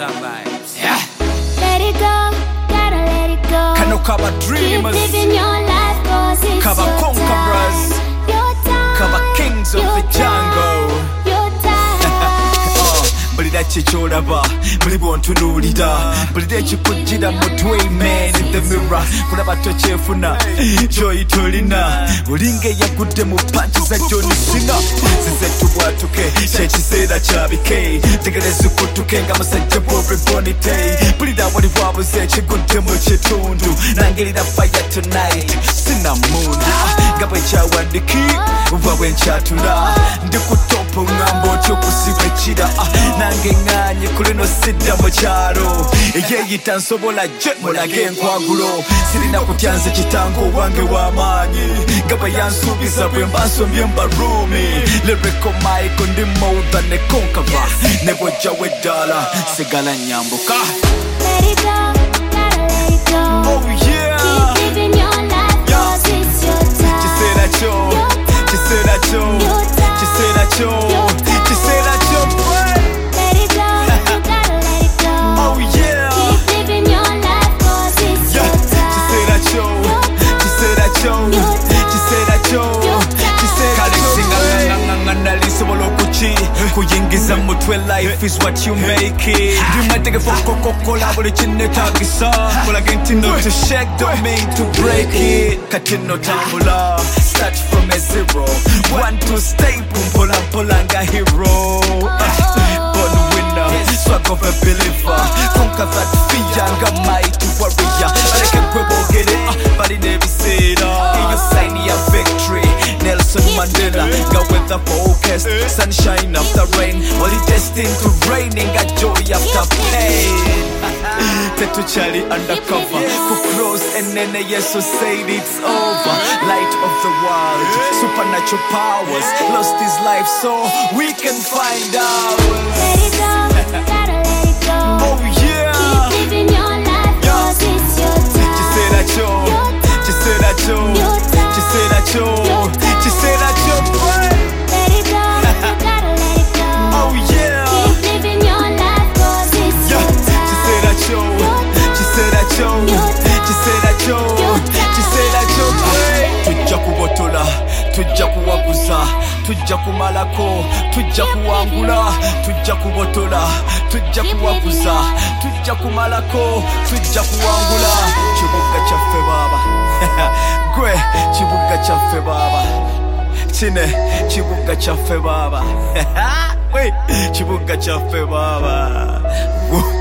vibes. Yeah. Let it go, gotta let it go. Kano kaba dreamers, Keep living your life, 'cause it's kaba your conquerors, time. Your time. kaba kings of the jungle. Your time. Bulira kyekyoraba buli bw'ontunuulira bulira ekikujjira mutwe man in the mirror kulaba tokyefuna kyoyi tolina olinga eyagudde mu panki za John Cena zize tubwatuke kyekiseera kyabike tegereza kutuke nga musajja bw'obrebonite bulira wali bwabuze ekigudde mu kitundu nangerera fire tonight sinamunda nga bwekyawandiki oba bwenkyatula ndi ku topo ngamba otyo okusiba ekira nange nganye kulino sidda mu kyalo eyeeyita nsobola gye mulage enkwagulo sirina kutyanza kitango wange w'amaanyi nga bwe yansuubiza bwe mba nsombye mbarumi lyrical mic ndi more than a conqueror ne bw'ojjawo eddaala sigala nyambuka. Let it go, gotta let it go. Oh yeah, Keep living your life, 'cause it's your time. kiseera kyo kiseera kyo kiseera kyo kiseera kyo Let it go, you gotta let it go. Oh yeah, Keep living your life, 'cause it's yeah, your time. kiseera kyo kiseera kyo kiseera kyo kiseera kyo kalesinganganganga nalisobola okuki kuyingiza mutwe life is what you make it ndimategefu kokokola buli kinetagisa kolage nti no to shake don't mean to break it kati no tambula start from a zero one to stay mpola mpola nga hero born winner swag of a believer conquer that fear nga mighty warrior baleke kwe boogere balina ebiseera eyo sign ya victory Nelson Mandela nga weather focused sunshine after rain only destined to raining a joy after pain tetukyali undercover ku cross enene yesu said it's over light of the world supernatural powers lost his life so we can find out. Let it go, gotta let it go. Oh yeah, Keep living your life, 'cause it's your time. kiseera kyo kiseera kyo kiseera kyo kiseera kyo Let it go, you gotta let it go. oh yeah, Keep living your life, 'cause it's yeah, your time. kiseera kyo kiseera kyo kiseera kyo kiseera kyo tujja kubotola tujja kuwaguza tujja kumalako tujja kuwangula tujja kubotola tujja kuwaguza tujja kumalako tujja kuwangula kibuga kyaffe baaba gwe kibuga kyaffe baaba kine kibuga kyaffe baaba kibuga kyaffe baaba